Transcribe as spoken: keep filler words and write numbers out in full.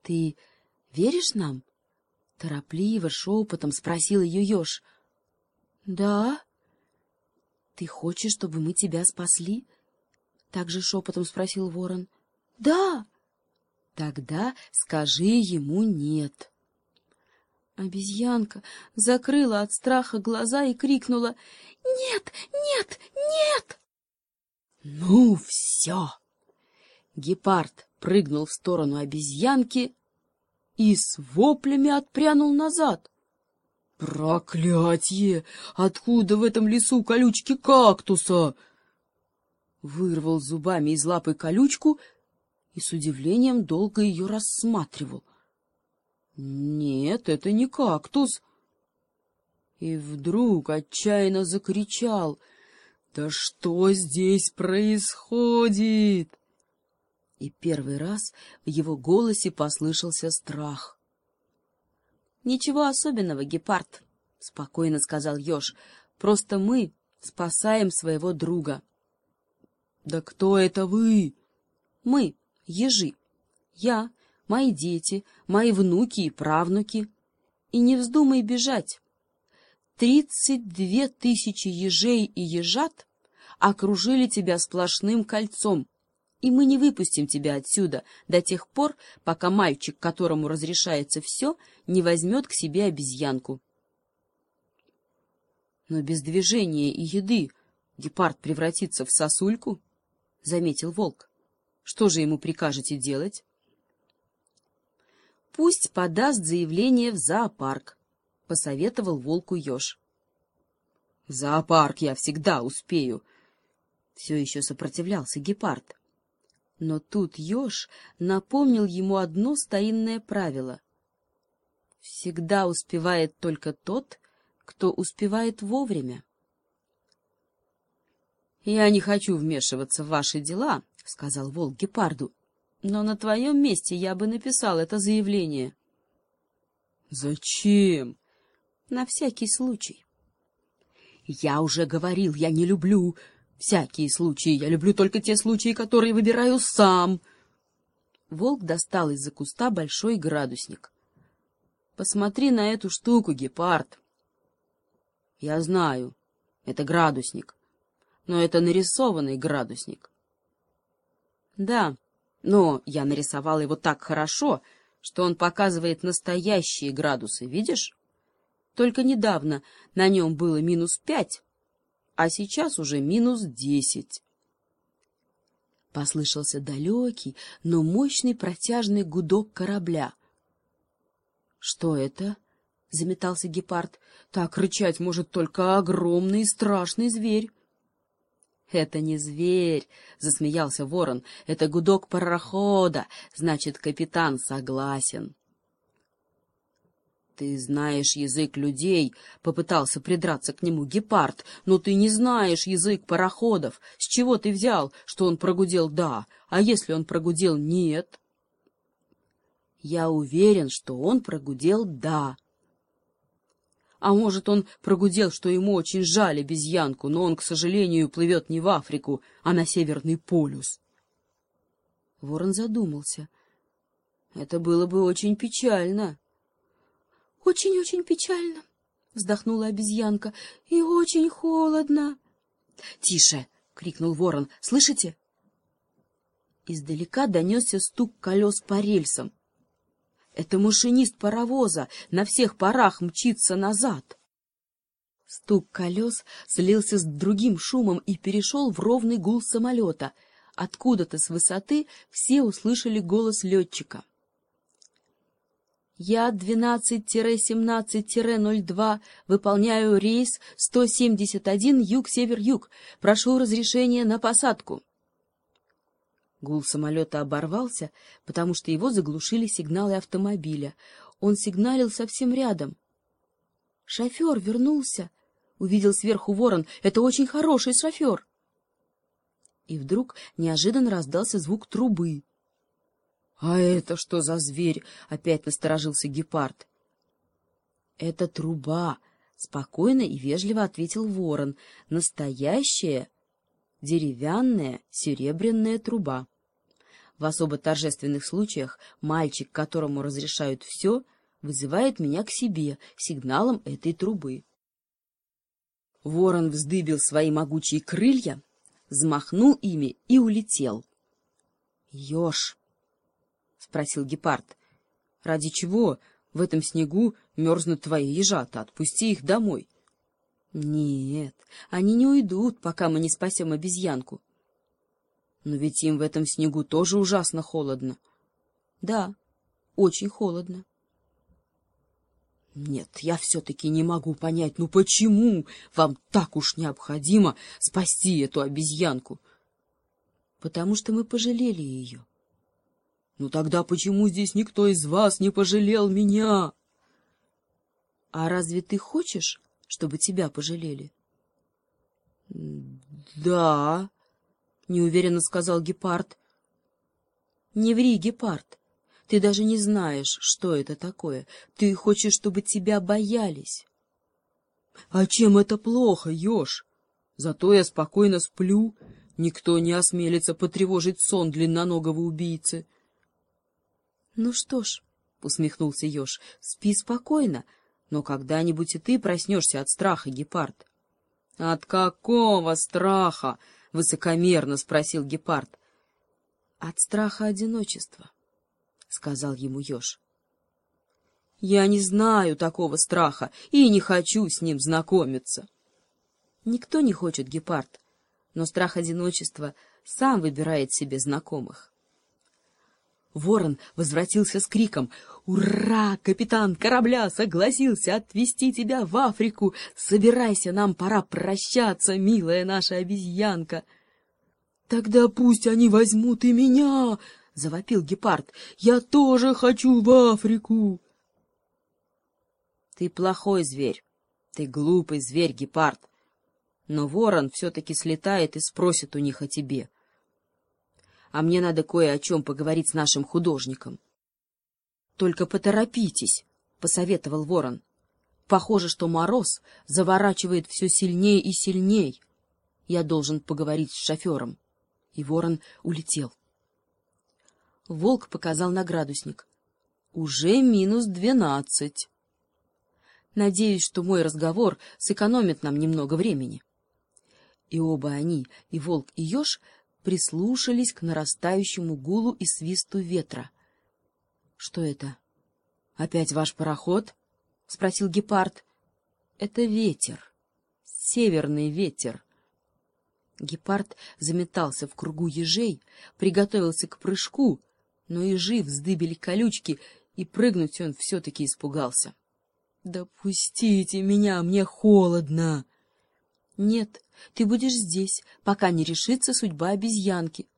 Ты веришь нам? — торопливо, шепотом спросил ее еж. — Да. — Ты хочешь, чтобы мы тебя спасли? — также шепотом спросил ворон. — Да. — Тогда скажи ему «нет». Обезьянка закрыла от страха глаза и крикнула: «Нет, нет, нет!» Ну все! Гепард прыгнул в сторону обезьянки и с воплями отпрянул назад. «Проклятье! Откуда в этом лесу колючки кактуса?» Вырвал зубами из лапы колючку и с удивлением долго ее рассматривал. Нет, это не кактус. И вдруг отчаянно закричал: «Да что здесь происходит?» И первый раз в его голосе послышался страх. «Ничего особенного, гепард», — спокойно сказал еж. «Просто мы спасаем своего друга». «Да кто это вы?» «Мы, ежи. Я, мои дети, мои внуки и правнуки. И не вздумай бежать. Тридцать две тысячи ежей и ежат окружили тебя сплошным кольцом, и мы не выпустим тебя отсюда до тех пор, пока мальчик, которому разрешается все, не возьмет к себе обезьянку». «Но без движения и еды гепард превратится в сосульку», — заметил волк. «Что же ему прикажете делать?» «Пусть подаст заявление в зоопарк», — посоветовал волку еж. «В зоопарк я всегда успею», — все еще сопротивлялся гепард. Но тут еж напомнил ему одно старинное правило: всегда успевает только тот, кто успевает вовремя. «Я не хочу вмешиваться в ваши дела», — сказал волк гепарду, «но на твоем месте я бы написал это заявление». «Зачем?» «На всякий случай». «Я уже говорил, я не люблю всякие случаи, я люблю только те случаи, которые выбираю сам». Волк достал из-за куста большой градусник. «Посмотри на эту штуку, гепард». «Я знаю, это градусник, но это нарисованный градусник». «Да, но я нарисовал его так хорошо, что он показывает настоящие градусы, видишь? Только недавно на нем было минус пять, а сейчас уже минус десять». Послышался далекий, но мощный протяжный гудок корабля. «Что это?» — заметался гепард. «Так рычать может только огромный и страшный зверь». «Это не зверь», — засмеялся ворон, — «это гудок парохода, значит, капитан согласен». «Ты знаешь язык людей», — попытался придраться к нему гепард, «но ты не знаешь язык пароходов. С чего ты взял, что он прогудел «да», а если он прогудел «нет»?» «Я уверен, что он прогудел «да». А может, он прогудел, что ему очень жаль обезьянку, но он, к сожалению, плывет не в Африку, а на Северный полюс?» Ворон задумался. «Это было бы очень печально». «Очень-очень печально», — вздохнула обезьянка, — «и очень холодно». «Тише!» — крикнул ворон. «Слышите?» Издалека донесся стук колес по рельсам. Это машинист паровоза на всех парах мчится назад. Стук колес слился с другим шумом и перешел в ровный гул самолета. Откуда-то с высоты все услышали голос летчика. «Я двенадцать семнадцать ноль два, выполняю рейс сто семьдесят один юг-север-юг. Прошу разрешения на посадку». Гул самолета оборвался, потому что его заглушили сигналы автомобиля. Он сигналил совсем рядом. «Шофер вернулся!» — увидел сверху ворон. «Это очень хороший шофер!» И вдруг неожиданно раздался звук трубы. «А это что за зверь?» — опять насторожился гепард. «Это труба», — спокойно и вежливо ответил ворон. «Настоящая деревянная серебряная труба. В особо торжественных случаях мальчик, которому разрешают все, вызывает меня к себе сигналом этой трубы. Ворон вздыбил свои могучие крылья, взмахнул ими и улетел. — Еж, — спросил гепард, — ради чего в этом снегу мерзнут твои ежата? Отпусти их домой. — Нет, они не уйдут, пока мы не спасем обезьянку. — Но ведь им в этом снегу тоже ужасно холодно. — Да, очень холодно. — Нет, я все-таки не могу понять, ну почему вам так уж необходимо спасти эту обезьянку? — Потому что мы пожалели ее. — Ну тогда почему здесь никто из вас не пожалел меня? — А разве ты хочешь, чтобы тебя пожалели? — Да, — неуверенно сказал гепард. — Не ври, гепард. Ты даже не знаешь, что это такое. Ты хочешь, чтобы тебя боялись. — А чем это плохо, еж? Зато я спокойно сплю. Никто не осмелится потревожить сон длинноногого убийцы. — Ну что ж, — усмехнулся еж, — спи спокойно, но когда-нибудь и ты проснешься от страха, гепард. — От какого страха? — высокомерно спросил гепард. — От страха одиночества, — сказал ему еж. — Я не знаю такого страха и не хочу с ним знакомиться. — Никто не хочет, гепард, но страх одиночества сам выбирает себе знакомых. Ворон возвратился с криком: «Ура! Капитан корабля согласился отвезти тебя в Африку! Собирайся, нам пора прощаться, милая наша обезьянка!» «Тогда пусть они возьмут и меня!» — завопил гепард. «Я тоже хочу в Африку!» «Ты плохой зверь, ты глупый зверь, гепард, но ворон все-таки слетает и спросит у них о тебе. А мне надо кое о чем поговорить с нашим художником». «Только поторопитесь», — посоветовал ворон. «Похоже, что мороз заворачивает все сильнее и сильней. Я должен поговорить с шофером». И ворон улетел. Волк показал на градусник. «Уже минус двенадцать. Надеюсь, что мой разговор сэкономит нам немного времени». И оба они, и волк, и еж, прислушались к нарастающему гулу и свисту ветра. — Что это? Опять ваш пароход? — спросил гепард. — Это ветер. Северный ветер. Гепард заметался в кругу ежей, приготовился к прыжку, но ежи вздыбили колючки, и прыгнуть он все-таки испугался. — Да пустите меня, мне холодно! — Нет, ты будешь здесь, пока не решится судьба обезьянки.